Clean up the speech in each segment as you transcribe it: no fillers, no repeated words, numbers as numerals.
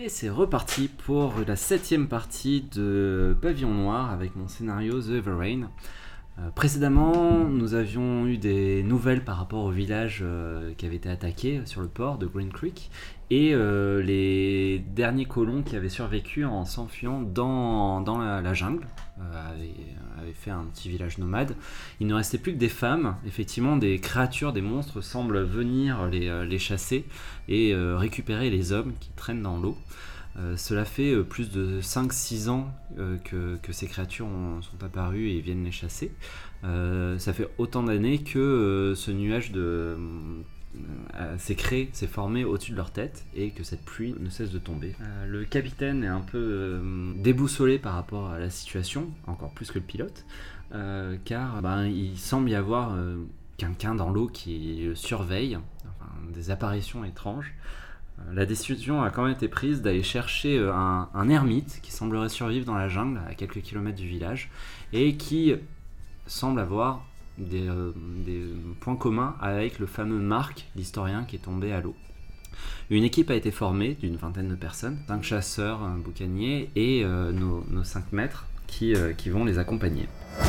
Et c'est reparti pour la 7ème partie de Pavillon Noir avec mon scénario The Everrain. Précédemment, nous avions eu des nouvelles par rapport au village qui avait été attaqué sur le port de Green Creek et les derniers colons qui avaient survécu en s'enfuyant dans la jungle avaient fait un petit village nomade. Il ne restait plus que des femmes. Effectivement, des créatures, des monstres semblent venir les chasser et récupérer les hommes qui traînent dans l'eau. Cela fait plus de 5-6 ans que ces créatures sont apparues et viennent les chasser. Ça fait autant d'années que ce nuage s'est créé, s'est formé au-dessus de leur tête et que cette pluie ne cesse de tomber. Le capitaine est un peu déboussolé par rapport à la situation, encore plus que le pilote, car il semble y avoir quelqu'un dans l'eau qui le surveille, des apparitions étranges. La décision a quand même été prise d'aller chercher un ermite qui semblerait survivre dans la jungle à quelques kilomètres du village et qui semble avoir des points communs avec le fameux Marc, l'historien qui est tombé à l'eau. Une équipe a été formée d'une vingtaine de personnes, 5 chasseurs, un boucanier et nos 5 maîtres qui vont les accompagner.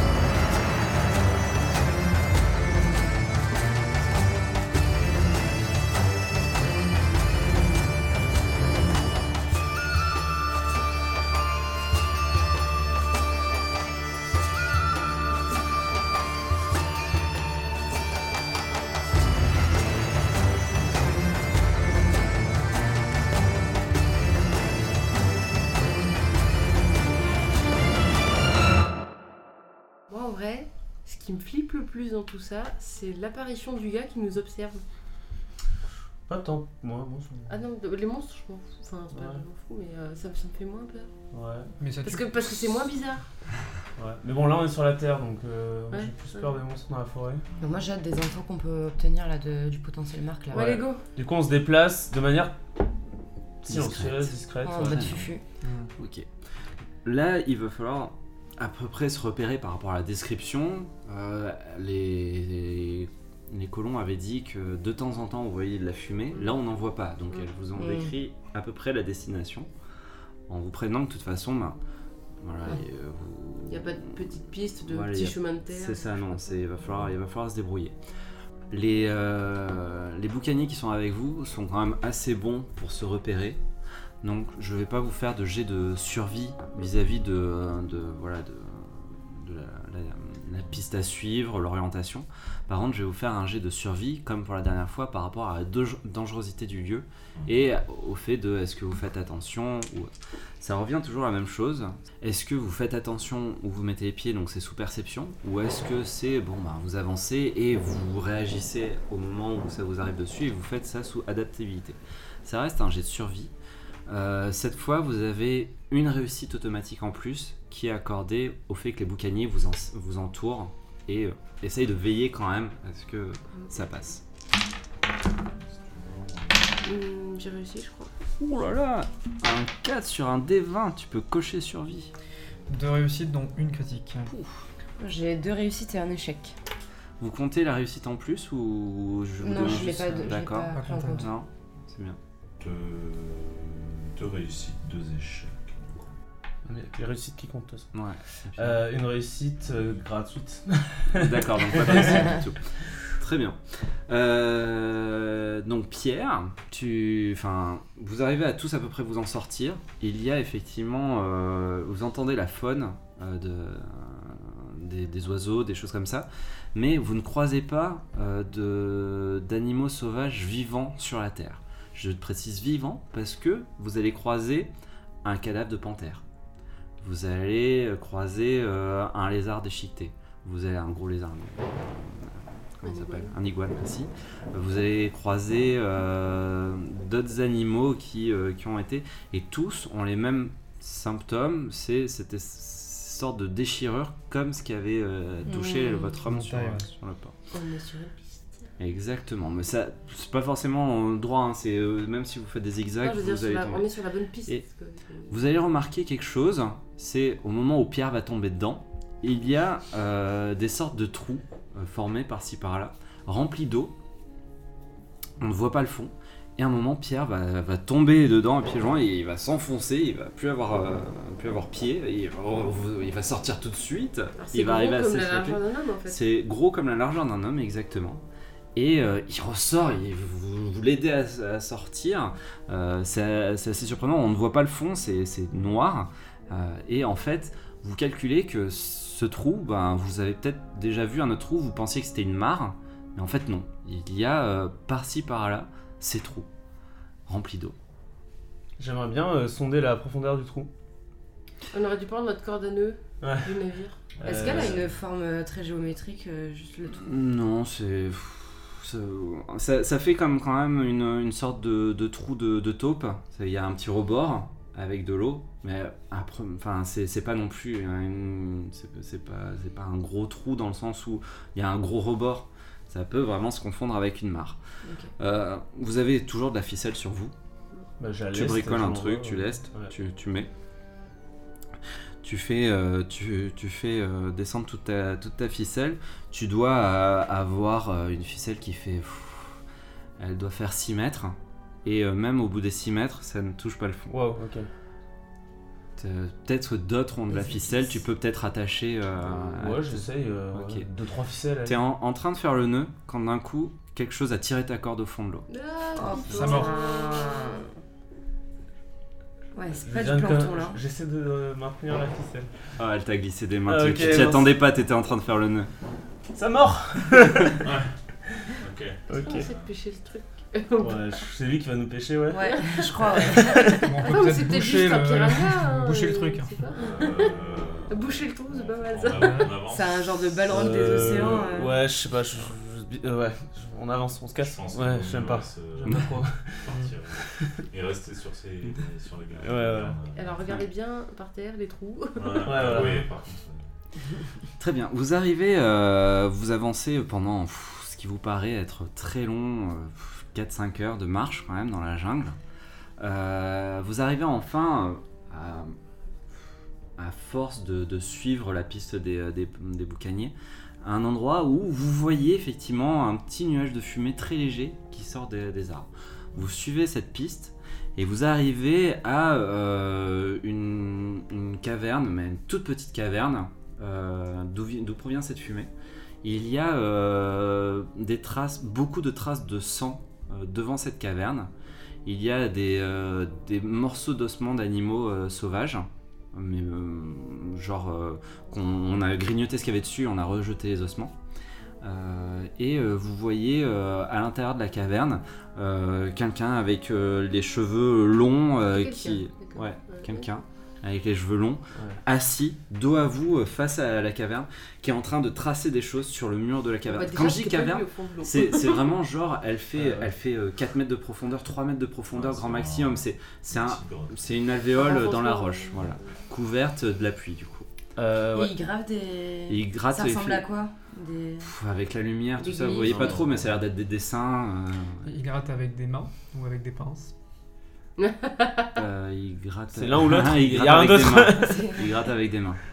Ce qui me flippe le plus dans tout ça, c'est l'apparition du gars qui nous observe. Pas tant, moi. Ah non, les monstres, je m'en fous. Enfin, c'est pas que je m'en fous, mais ça me fait moins peur. Ouais. Mais ça parce que c'est moins bizarre. Ouais. Mais bon, là on est sur la terre, donc j'ai plus peur des monstres dans la forêt. Donc moi j'ai hâte des infos qu'on peut obtenir là du potentiel Marc là. Ouais, les go. Du coup, on se déplace de manière silencieuse, discrète. En mode fufu. Ok. Là, il va falloir à peu près se repérer par rapport à la description. Les colons avaient dit que de temps en temps on voyait de la fumée. Là on n'en voit pas, donc elles vous ont décrit à peu près la destination en vous prévenant que de toute façon il n'y a pas de petite piste, de petit chemin de terre. C'est ça, non, il va falloir se débrouiller. Les boucaniers qui sont avec vous sont quand même assez bons pour se repérer. Donc je vais pas vous faire de jet de survie vis-à-vis de la piste à suivre, l'orientation. Par contre, je vais vous faire un jet de survie, comme pour la dernière fois, par rapport à la dangerosité du lieu et au fait de est-ce que vous faites attention ou... Ça revient toujours à la même chose. Est-ce que vous faites attention où vous mettez les pieds, donc c'est sous perception, ou est-ce que c'est vous avancez et vous réagissez au moment où ça vous arrive dessus et vous faites ça sous adaptabilité. Ça reste un jet de survie. Cette fois, vous avez une réussite automatique en plus qui est accordée au fait que les boucaniers vous entourent et essayent de veiller quand même à ce que ça passe. J'ai réussi, je crois. Ouh là là, un 4 sur un D20, tu peux cocher survie. 2 réussites, dont une critique. Ouf. J'ai 2 réussites et un échec. Vous comptez la réussite en plus ou je vous Non, donne je l'ai juste... pas pris en compte. Non, c'est bien. 2 réussites, 2 échecs. Les réussites qui comptent, de toute façon. Ouais. Une réussite gratuite. D'accord, donc pas de réussite du tout. Très bien. Donc Pierre, vous arrivez à tous à peu près vous en sortir. Il y a effectivement, vous entendez la faune des oiseaux, des choses comme ça, mais vous ne croisez pas d'animaux sauvages vivants sur la terre. Je précise vivants parce que vous allez croiser un cadavre de panthère. Vous allez croiser un lézard déchiqueté. Vous avez un gros lézard. Comment il s'appelle ? Un iguane, merci. Vous allez croiser d'autres animaux qui ont été... Et tous ont les mêmes symptômes. C'est cette sorte de déchirure comme ce qui avait touché votre homme sur le port. On est sur une piste. Exactement. Mais ça, c'est pas forcément droit. C'est, même si vous faites des zigzags, vous allez tomber. On est sur la bonne piste. Vous allez remarquer quelque chose. C'est au moment où Pierre va tomber dedans, il y a des sortes de trous formés par-ci par-là, remplis d'eau. On ne voit pas le fond. Et à un moment, Pierre va tomber dedans à pieds joints et il va s'enfoncer, il va plus avoir pied, et il va sortir tout de suite. Il va arriver à s'échapper. C'est gros comme la largeur d'un homme en fait. C'est gros comme la largeur d'un homme, exactement. Et il ressort, vous l'aidez à sortir. C'est assez surprenant, on ne voit pas le fond, c'est noir. Et en fait, vous calculez que ce trou, vous avez peut-être déjà vu un autre trou, vous pensiez que c'était une mare, mais en fait non. Il y a par-ci par-là ces trous remplis d'eau. J'aimerais bien sonder la profondeur du trou. On aurait dû prendre notre corde à nœud du navire. Est-ce qu'elle a une forme très géométrique, juste le trou? Non, ça fait comme quand même une sorte de trou de taupe. Il y a un petit rebord avec de l'eau, mais après, c'est pas non plus c'est pas un gros trou dans le sens où il y a un gros rebord. Ça peut vraiment se confondre avec une mare. Okay. Vous avez toujours de la ficelle sur vous. Tu bricoles un truc, tu lestes, tu mets. Tu fais descendre toute ta ficelle. Tu dois avoir une ficelle qui fait... elle doit faire 6 mètres. Et même au bout des 6 mètres, ça ne touche pas le fond. Wow, ok. Peut-être d'autres ont de la ficelle, tu peux peut-être attacher... j'essaye. 2-3 ficelles. T'es en train de faire le nœud quand d'un coup, quelque chose a tiré ta corde au fond de l'eau. Ça mord. Ouais, c'est pas du plancton là. J'essaie de maintenir la ficelle. Ah, elle t'a glissé des mains. Tu t'y attendais pas, t'étais en train de faire le nœud. Ça mord. Ok. C'est de pêcher ce truc. C'est lui qui va nous pêcher, ouais. Ouais, je crois. Bon, on peut peut-être boucher le truc. Boucher le trou, c'est pas mal ça. C'est un genre de ballon des océans. Ouais, je sais pas. On avance, on se casse. Ouais, j'aime pas. J'aime pas trop. Et rester sur les gars. Ouais. Alors regardez bien par terre les trous. Ouais, par contre. Très bien. Vous arrivez, vous avancez pendant ce qui vous paraît être très long, 4-5 heures de marche quand même dans la jungle. Vous arrivez enfin à force de suivre la piste des boucaniers, à un endroit où vous voyez effectivement un petit nuage de fumée très léger qui sort des arbres. Vous suivez cette piste et vous arrivez à une caverne, mais une toute petite caverne. D'où provient cette fumée? Il y a beaucoup de traces de sang devant cette caverne. Il y a des morceaux d'ossements d'animaux sauvages. Mais on a grignoté ce qu'il y avait dessus, on a rejeté les ossements. Et vous voyez à l'intérieur de la caverne quelqu'un avec les cheveux longs quelqu'un avec les cheveux longs assis dos à vous face à la caverne qui est en train de tracer des choses sur le mur de la caverne. Quand je dis caverne, c'est vraiment genre elle fait 4 mètres de profondeur, 3 mètres de profondeur grand maximum. C'est une alvéole dans la roche, voilà, couverte de la pluie du coup. Et il grave ça ressemble à quoi? Avec la lumière, tout ça, vous voyez pas trop, mais ça a l'air d'être des dessins. Il gratte avec des mains ou avec des pinces? Il gratte. C'est l'un ou l'autre. Il y a un autre. Il gratte avec des mains.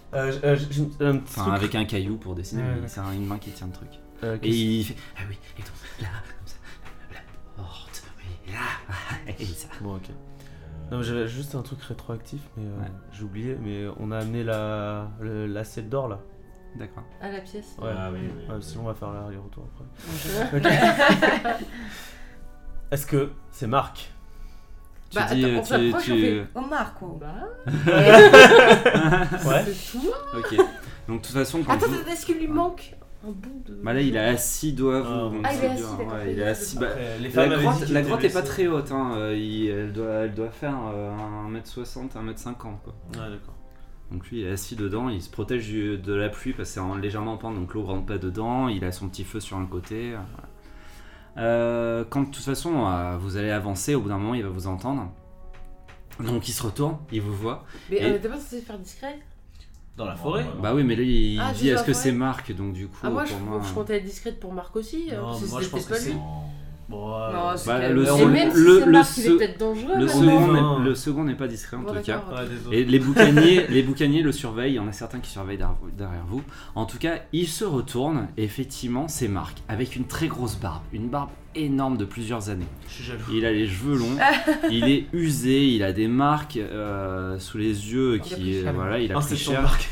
Avec un caillou pour dessiner. C'est une main qui tient le truc. Et il fait et donc là comme ça la porte. Oui, là. Et ça. Bon, ok. Non, mais j'avais juste un truc rétroactif, mais j'ai oublié. Mais on a amené l'assiette d'or là. D'accord. À la pièce. Ouais. Oui. Sinon on va faire l'aller-retour après. Est-ce que c'est Marc? Tu dis Omar quoi. Ouais. C'est tout. Ok. Donc de toute façon quand Attends, est-ce qu'il lui manque un bout de... là il est assis dos à vous. Il est assis, d'accord. Il est assis. La grotte est pas très haute, elle doit faire 1m60, 1m50 quoi. Ouais, d'accord. Donc lui il est assis dedans, il se protège de la pluie parce que c'est légèrement en pente, donc l'eau ne rentre pas dedans, il a son petit feu sur un côté. Quand de toute façon vous allez avancer, au bout d'un moment il va vous entendre. Donc il se retourne, il vous voit. Mais on n'était pas censé faire discret? Dans la forêt? Bah oui, mais lui il dit est-ce que c'est Marc, donc du coup moi je comptais être discrète pour Marc aussi. Non, moi je pense que c'est... Bon, Non, c'est Bah, que- le Et second- même si le- c'est le Marc, il est se- peut-être dangereux. Le maintenant. le second n'est pas discret en Bon, tout cas. d'accord. Ouais, désolé. Et les boucaniers le surveillent, il y en a certains qui surveillent derrière vous. En tout cas, il se retourne et effectivement, c'est Marc, avec une très grosse barbe, une barbe énorme de plusieurs années. Je suis jaloux. Il a les cheveux longs, il est usé, il a des marques sous les yeux qui, voilà, il a pris Inception cher. Marc.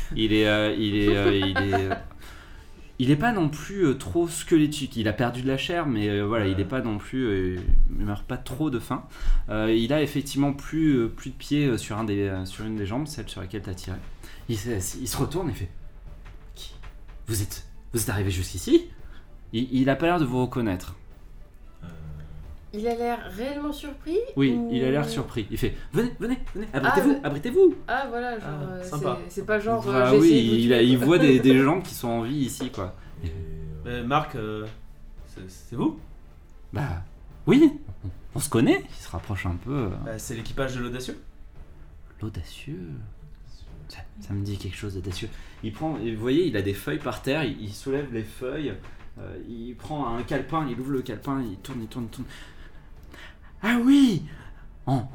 Il est pas non plus trop squelettique. Il a perdu de la chair, mais voilà, il est pas non plus, il meurt pas trop de faim. Il a effectivement plus de pieds sur une des jambes, celle sur laquelle t'as tiré. Il se retourne et fait Qui vous êtes arrivé jusqu'ici il a pas l'air de vous reconnaître. Il a l'air réellement surpris. Oui, ou- il a l'air surpris. Il fait venez, Ah, abritez-vous. Ah voilà, genre, Ah, sympa. c'est pas genre. Ah j'ai oui, essayé de vous tuer, il quoi. voit des gens qui sont en vie ici, quoi. Mais Marc, c'est vous? Bah oui, on se connaît. Il se rapproche un peu. C'est l'équipage de l'Audacieux. L'audacieux. Ça me dit quelque chose d'audacieux. Il prend, et vous voyez, il a des feuilles par terre. Il soulève les feuilles. Il prend un calepin, il ouvre le calepin, il tourne. Ah oui, en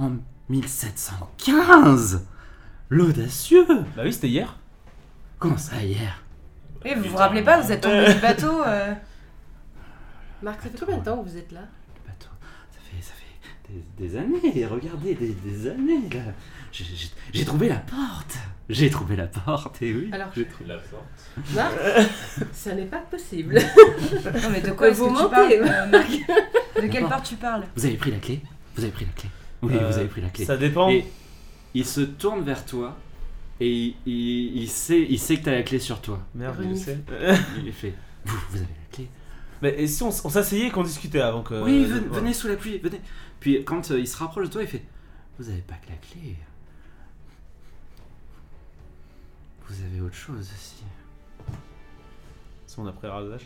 1715, l'audacieux. Bah oui, c'était hier. Comment ça hier? Oui, vous vous rappelez pas, vous êtes tombé du bateau Marc, ça fait combien de temps que vous êtes là? Le bateau, ça fait des années. Regardez, des années là. J'ai trouvé la porte. Et oui. Alors, j'ai trouvé. La porte. Marc, ça n'est pas possible. Non, mais de quoi est-ce Vous que tu mentez. parles, Marc? De quelle part tu parles? Vous avez pris la clé? Oui, vous avez pris la clé. Ça dépend. Et il se tourne vers toi et il sait que t'as la clé sur toi. Merde, je Renifle. sais. Il fait vous avez la clé? Mais et si on s'asseyait et qu'on discutait avant que. Oui, voilà. venez sous la pluie, venez. Puis quand il se rapproche de toi, il fait vous avez pas que la clé. Vous avez autre chose aussi. Si on a pris rasage.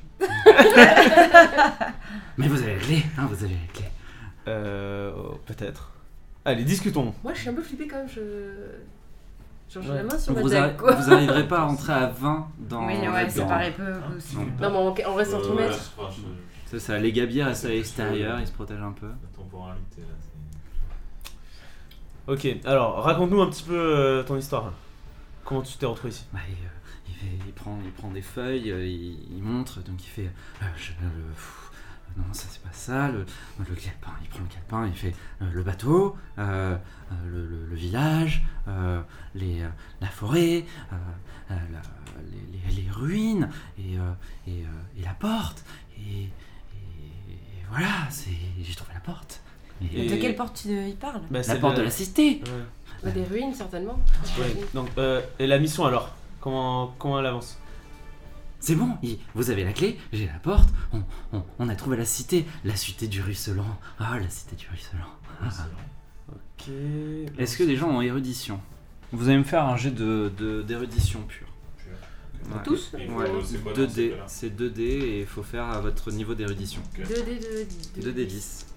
Mais vous avez la clé, hein, vous avez la clé. Peut-être. Allez, discutons. Moi, je suis un peu flippée quand même. Genre, j'ai Ouais. la main sur ma Vous dague, quoi. arriverez pas à rentrer à 20 dans. Oui, ouais, ça dans- paraît peu aussi. Non. Non, mais on reste entre Ouais, mètres. enfin, C'est ça, les gabiers restent à l'extérieur, ils se protègent un peu. La temporalité là, Ok, alors raconte-nous un petit peu ton histoire. Comment tu t'es retrouvé ici? Bah, il prend des feuilles, il montre, donc il fait non, ça c'est pas ça, le calepin, il prend le calepin, il fait le bateau, le village, la forêt, les ruines et la porte et voilà, j'ai trouvé la porte. Et- De quelle porte il parle? Bah, La c'est porte de la cité. Ouais. Bah, des ruines, certainement. Ouais. Donc, et la mission alors? Comment elle avance? C'est bon, vous avez la clé, j'ai la porte, on a trouvé la cité du ruisselant. Ah, la cité du ruisselant. Ok. Est-ce que des gens ont érudition? Vous allez me faire un jet d'érudition pure. Ouais. Tous Et Ouais, c'est quoi dans 2D, ces cas-là? c'est 2D et il faut faire à votre niveau d'érudition. 2D de 10. 2D 10.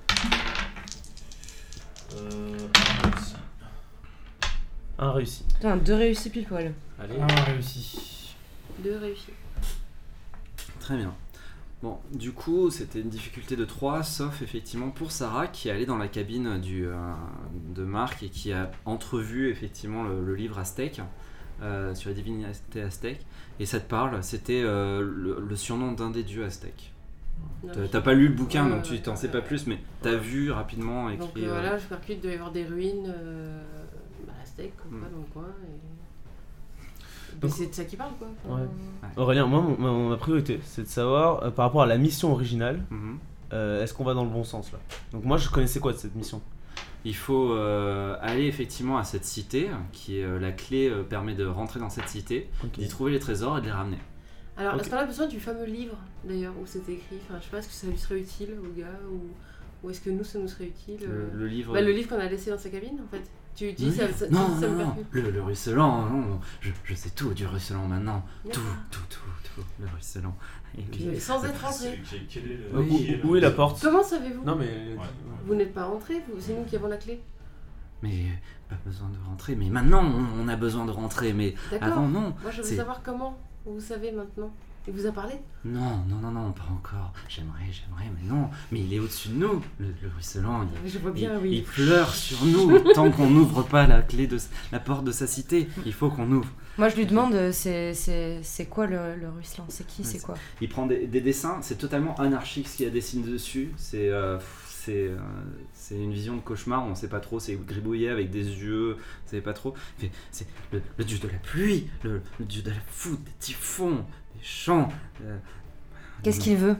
Un réussi. Putain, 2 réussis pile poil. Allez. Réussi. 2 réussis. Très bien. Bon, du coup, c'était une difficulté de 3, sauf effectivement pour Sarah qui est allée dans la cabine de Marc et qui a entrevu effectivement le livre Aztèque sur la divinité aztèque. Et ça te parle, c'était le surnom d'un des dieux aztèques. Non, T'as pas lu le bouquin, Ouais, donc tu t'en sais pas plus, mais t'as vu rapidement écrit. Donc voilà, je percute, il doit y avoir des ruines aztèques comme Mm. ça dans le coin. Et... Donc- Mais c'est de ça qui parle quoi. Enfin, Ouais. Aurélien, moi, ma priorité, c'est de savoir, par rapport à la mission originale, Mhm. est-ce qu'on va dans le bon sens là? Donc moi, je connaissais quoi de cette mission? Il faut aller effectivement à cette cité, qui est la clé permet de rentrer dans cette cité, Ok. d'y trouver les trésors et de les ramener. Alors, Ok. est-ce qu'on a besoin du fameux livre d'ailleurs où c'était écrit? Enfin, je sais pas, est-ce que ça lui serait utile au gars ou est-ce que nous ça nous serait utile Le livre. Bah, le livre qu'on a laissé dans sa cabine en fait. Tu dis Le ça, livre ça, non, ça non, me non, percute. le ruisselant, non, je sais tout du ruisselant maintenant. Tout, D'accord. le ruisselant. Et puis, Mais sans être rentré. Quel est le. Oui. qui Où est la porte? Comment savez-vous? Non mais. Vous n'êtes pas rentré, c'est nous qui avons la clé. mais pas besoin de rentrer. Mais maintenant, on a besoin de rentrer. Mais D'accord. avant, non. Moi je veux c'est- savoir comment. Vous savez maintenant. Il vous a parlé? Non, pas encore. J'aimerais, mais non. Mais il est au-dessus de nous, le ruisselant. Je vois bien, oui. Il pleure sur nous tant qu'on n'ouvre pas la clé de la porte de sa cité. Il faut qu'on ouvre. Moi, je lui demande, c'est quoi le ruisselant? C'est qui? C'est quoi? Il prend des dessins, c'est totalement anarchique ce qu'il y a dessiné dessus. C'est une vision de cauchemar, on sait pas trop, c'est gribouillé avec des yeux, on sait pas trop. C'est le dieu de la pluie, le dieu de la foudre, des typhons, des champs. Qu'est-ce qu'il veut?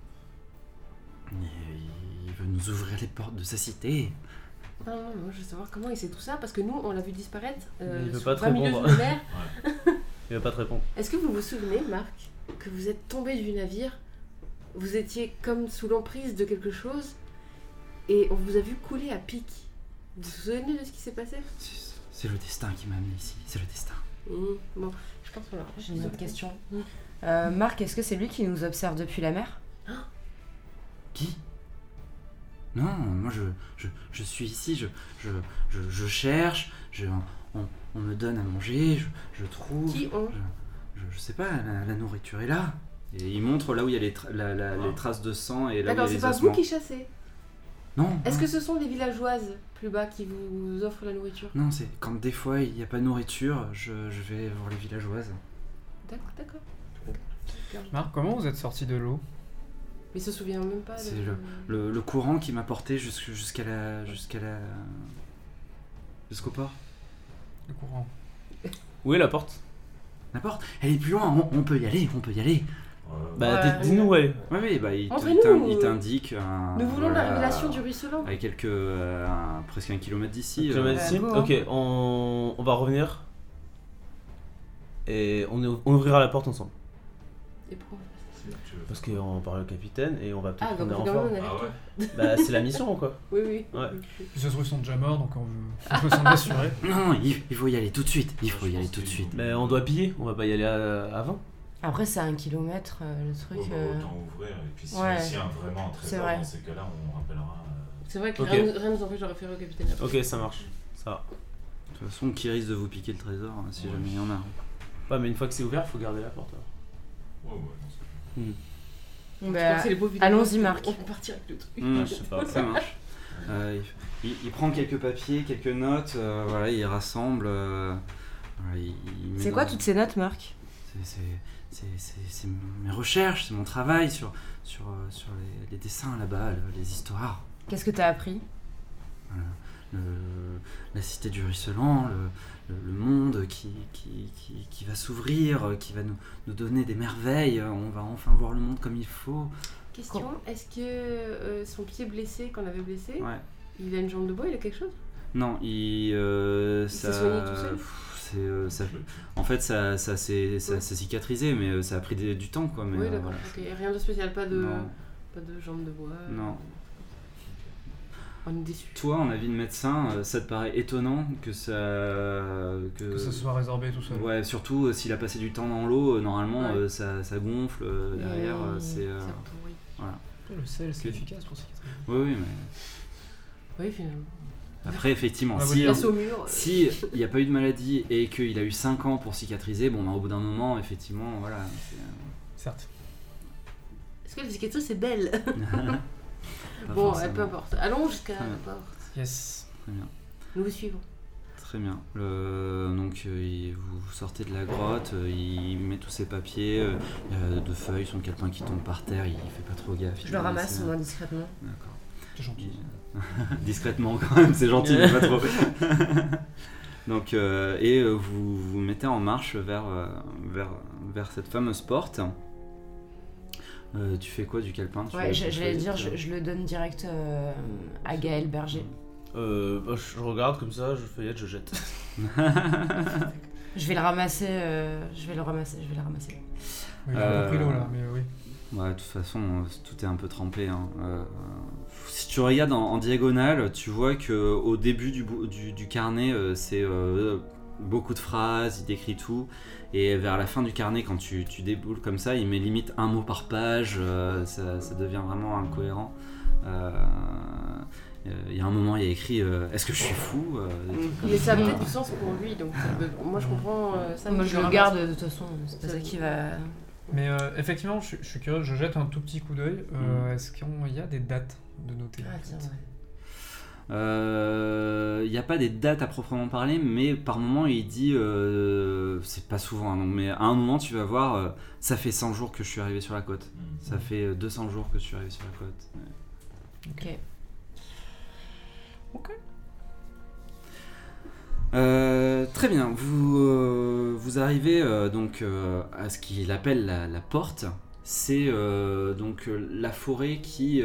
Il veut nous ouvrir les portes de sa cité. Non, je veux savoir comment il sait tout ça, parce que nous, on l'a vu disparaître il veut sur pas te 20 milieux répondre. de la mer. Il va pas te répondre. Est-ce que vous vous souvenez, Marc, que vous êtes tombé du navire, vous étiez comme sous l'emprise de quelque chose, et on vous a vu couler à pic? Vous vous souvenez de ce qui s'est passé? C'est le destin qui m'a amené ici, c'est le destin. Bon, je pense qu'on l'a. J'ai une autre question. Marc, est-ce que c'est lui qui nous observe depuis la mer? Qui? Non, moi je suis ici, je cherche, on me donne à manger, je trouve. Qui on? Je sais pas, la nourriture est là. Et il montre là où il y a les traces de sang et là où il y a D'accord, les c'est pas ossements. vous qui chassez? Non. Est-ce que ce sont les villageoises plus bas qui vous offrent la nourriture? Non, c'est quand des fois il n'y a pas de nourriture, je vais voir les villageoises. D'accord. Marc, comment vous êtes sorti de l'eau? Mais il se souvient même pas. C'est le courant qui m'a porté jusqu'au port. Le courant. Où est la porte? La porte, elle est plus loin, on peut y aller. Bah, Ouais. dis-nous où elle est. Oui, bah, Montrez-nous, il t'indique. Nous voulons la révélation du ruisselant. Avec presque 1 kilomètre d'ici. Tu vas mettre ici. go. Ok, on va revenir. Et on ouvrira la porte ensemble. Et pourquoi? Parce qu'on parle au capitaine et on va peut-être Ah, donc prendre vous un gardez renfort. un navire. Bah, c'est la mission quoi. Oui. Ouais. Puis ça se trouve, ils sont déjà morts, donc on veut s'en assurer. Non, il faut y aller tout de suite. Mais on doit piller, on va pas y aller avant. Après, c'est 1 kilomètre, le truc. Autant ouvrir, et puis si Ouais. s'il y a vraiment un C'est trésor vrai. dans ces cas-là, on rappellera. C'est vrai que Ok. rien nous empêche de référer au capitaine. Ok, ça marche. Ça va. De toute façon, qui risque de vous piquer le trésor si jamais il y en a. Ouais, mais une fois que c'est ouvert, faut garder la porte. Alors. Ouais, non, c'est Bah, C'est les beaux villageois. allons-y, Marc. On peut partir avec le truc. Je sais pas. Ça marche. Il prend quelques papiers, quelques notes, voilà, il rassemble. Voilà, il met c'est quoi toutes ces notes, Marc? C'est mes recherches, c'est mon travail sur les dessins là-bas, les histoires. Qu'est-ce que t'as appris? La cité du ruisselant, le monde qui va s'ouvrir, qui va nous donner des merveilles, on va enfin voir le monde comme il faut. Question, est-ce que son pied blessé, qu'on avait blessé, Ouais. il a une jambe de bois, il a quelque chose? Non, s'est soigné tout seul? En fait, ça s'est cicatrisé, mais ça a pris du temps, quoi. Mais, Oui, d'accord. voilà. Ok, rien de spécial, pas de Non. jambe de bois. Non. On est déçus. Toi, en avis de médecin, ça te paraît étonnant que Que ça soit résorbé tout seul. Ouais, surtout s'il a passé du temps dans l'eau, normalement Ouais. ça gonfle derrière. C'est Ça pourrit. voilà. Le sel, c'est efficace pour cicatriser. Oui, mais Oui, finalement. après effectivement, Ouais, si Place au mur. il n'y a pas eu de maladie et qu'il a eu 5 ans pour cicatriser, bon, bah, au bout d'un moment, effectivement, voilà. Certes. Est-ce que la cicatrice est belle? Pas Bon, forcément. peu importe. Allons jusqu'à Ouais. la porte. Yes. Très bien. Nous vous suivons. Très bien. Donc vous sortez de la grotte, il met tous ses papiers, il y a 2 feuilles, son calepin qui tombe par terre, il fait pas trop gaffe. Je le ramasse moins discrètement. D'accord. C'est gentil. Discrètement quand même, c'est gentil, mais pas trop. Donc, vous vous mettez en marche vers cette fameuse porte. Tu fais quoi du calepin? Ouais, j'allais dire, je le donne direct à Gaël Berger. Bah, je regarde comme ça, je feuillette, je jette. Je vais le ramasser, je vais le ramasser. Oui, j'ai pas compris l'eau là, mais oui. Ouais, de toute façon, tout est un peu trempé. Hein. Si tu regardes en diagonale, tu vois qu'au début du carnet, c'est beaucoup de phrases, il décrit tout. Et vers la fin du carnet, quand tu déboules comme ça, il met limite un mot par page. Ça devient vraiment incohérent. Il y a un moment, il y a écrit est-ce que je suis fou des trucs comme Mais ça a ça. peut-être du sens pour lui, donc moi je comprends ça. Moi mais je le ramasse. garde de toute façon, c'est pas ça qui va. Mais effectivement, je suis curieux, je jette un tout petit coup d'œil. Est-ce qu'il y a des dates de noter? Tiens, ouais. Il n'y a pas des dates à proprement parler, mais par moment il dit, c'est pas souvent, hein, mais à un moment tu vas voir, ça fait 100 jours que je suis arrivé sur la côte, ça fait 200 jours que je suis arrivé sur la côte. Ok. Très bien, vous arrivez donc à ce qu'il appelle la porte. C'est donc la forêt qui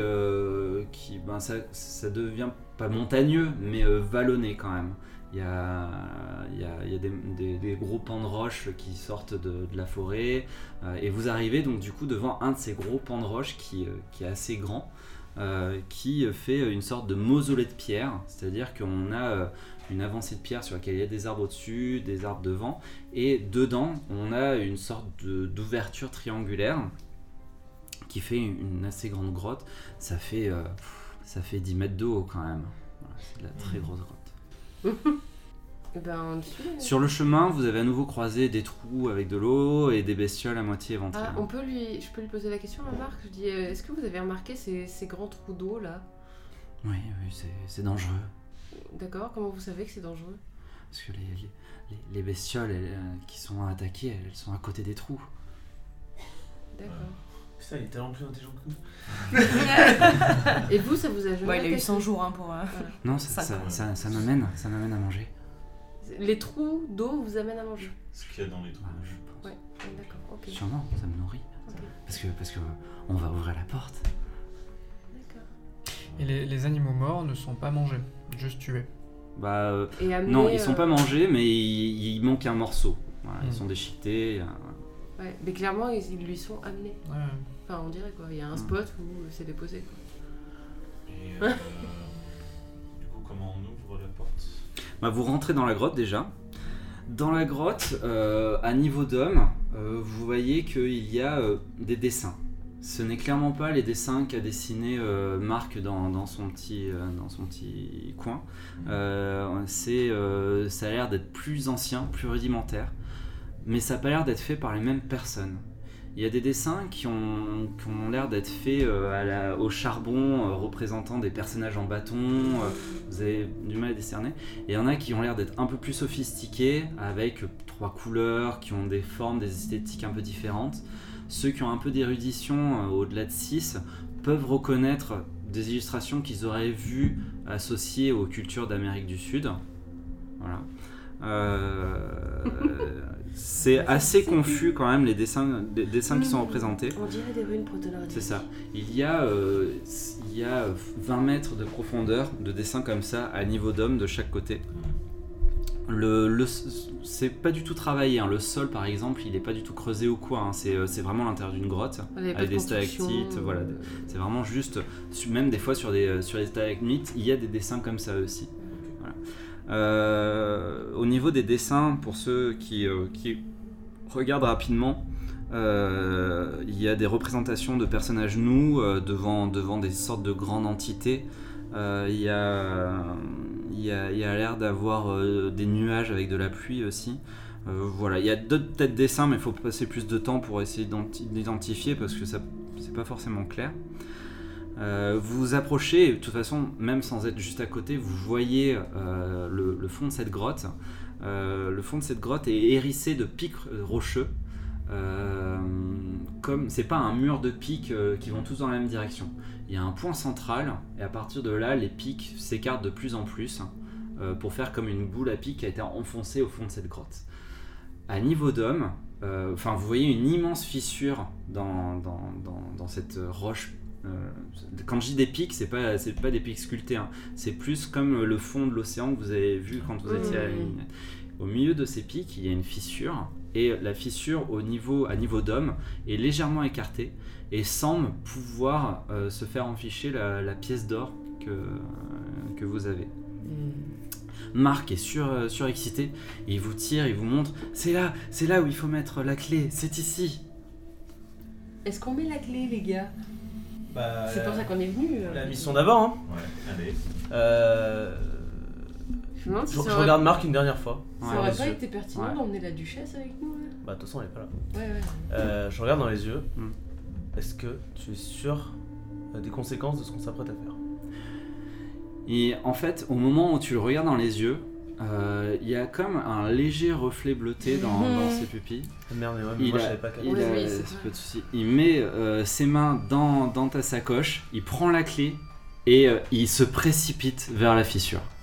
ça devient pas montagneux, mais vallonné quand même. Il y a des gros pans de roches qui sortent de la forêt, et vous arrivez donc du coup devant un de ces gros pans de roches qui est assez grand, qui fait une sorte de mausolée de pierre, c'est-à-dire qu'on a une avancée de pierre sur laquelle il y a des arbres au-dessus, des arbres devant, et dedans on a une sorte d'ouverture triangulaire qui fait une assez grande grotte. Ça fait 10 mètres de haut quand même. Voilà, c'est de la très grosse grotte. On le suit. Sur le chemin, vous avez à nouveau croisé des trous avec de l'eau et des bestioles à moitié éventrées. Je peux lui poser la question à Marc. Je dis, est-ce que vous avez remarqué ces grands trous d'eau là? Oui, c'est dangereux. D'accord, comment vous savez que c'est dangereux? Parce que les bestioles qui sont attaquées, elles sont à côté des trous. D'accord. Putain, il est tellement plus intelligent que nous. Et vous, ça vous a jamais Il a eu 100 jours pour... Voilà. Non, ça m'amène à manger. Les trous d'eau vous amènent à manger? Ce qu'il y a dans les trous. Je pense. Ouais, d'accord, ok. Sûrement, ça me nourrit. Ok. Parce que on va ouvrir la porte. D'accord. Et les animaux morts ne sont pas mangés, juste tués. Et amener, Non, ils sont pas mangés, mais il manque un morceau. Voilà, ils sont déchiquetés. Ouais, mais clairement, ils lui sont amenés. Ouais. Enfin, on dirait quoi. Il y a un spot où c'est déposé quoi. Et du coup, comment on ouvre la porte? Vous rentrez dans la grotte déjà. Dans la grotte, à niveau d'homme, vous voyez qu'il y a des dessins. Ce n'est clairement pas les dessins qu'a dessiné Marc dans son petit coin. Ça a l'air d'être plus ancien, plus rudimentaire, mais ça n'a pas l'air d'être fait par les mêmes personnes. Il y a des dessins qui ont l'air d'être faits au charbon, représentant des personnages en bâton, vous avez du mal à décerner. Et il y en a qui ont l'air d'être un peu plus sophistiqués, avec 3 couleurs, qui ont des formes, des esthétiques un peu différentes. Ceux qui ont un peu d'érudition, au-delà de 6, peuvent reconnaître des illustrations qu'ils auraient vues associées aux cultures d'Amérique du Sud. Voilà. C'est assez confus quand même les dessins qui sont représentés. On dirait des runes proto-nordiques. C'est ça. Il y a 20 mètres de profondeur de dessins comme ça à niveau d'homme de chaque côté. C'est pas du tout travaillé, hein. Le sol par exemple il est pas du tout creusé ou quoi, hein. C'est vraiment l'intérieur d'une grotte avec des stalactites, voilà. C'est vraiment juste, même des fois sur les stalagmites il y a des dessins comme ça aussi. Voilà. Au niveau des dessins, pour ceux qui regardent rapidement, il y a des représentations de personnages nus devant des sortes de grandes entités. Il y a l'air d'avoir des nuages avec de la pluie aussi. Voilà, il y a d'autres têtes dessins, mais il faut passer plus de temps pour essayer d'identifier parce que ça c'est pas forcément clair. Vous vous approchez, et de toute façon, même sans être juste à côté, vous voyez le fond de cette grotte. Le fond de cette grotte est hérissé de pics rocheux. Comme c'est pas un mur de pics qui vont tous dans la même direction. Il y a un point central et à partir de là, les pics s'écartent de plus en plus pour faire comme une boule à pics qui a été enfoncée au fond de cette grotte. À niveau d'homme, vous voyez une immense fissure dans cette roche. Quand je dis des pics, c'est pas des pics sculptés, hein. C'est plus comme le fond de l'océan que vous avez vu quand vous étiez à la ligne. Au milieu de ces pics, il y a une fissure, et la fissure à niveau d'homme est légèrement écartée et semble pouvoir se faire enficher la pièce d'or que vous avez. Marc est surexcité, et il vous tire, il vous montre, c'est là où il faut mettre la clé, c'est ici. Est-ce qu'on met la clé, les gars? C'est pour ça qu'on est venu. La mission d'abord, hein. Ouais, allez. Je me demande si Je ça aurait, regarde Marc une dernière fois. ça Ouais, aurait les pas yeux. été pertinent Ouais. d'emmener la duchesse avec nous. Là. Bah, de toute façon, elle est pas là. Ouais. Je regarde dans les yeux. Mm. Est-ce que tu es sûr des conséquences de ce qu'on s'apprête à faire? Et en fait, au moment où tu le regardes dans les yeux, il y a comme un léger reflet bleuté dans ses pupilles. Ah, merde, mais ouais, mais moi je savais pas qu'elle. il Oui, a- oui, c'est c'est vrai. pas de souci. Il met ses mains dans ta sacoche, il prend la clé et il se précipite vers la fissure.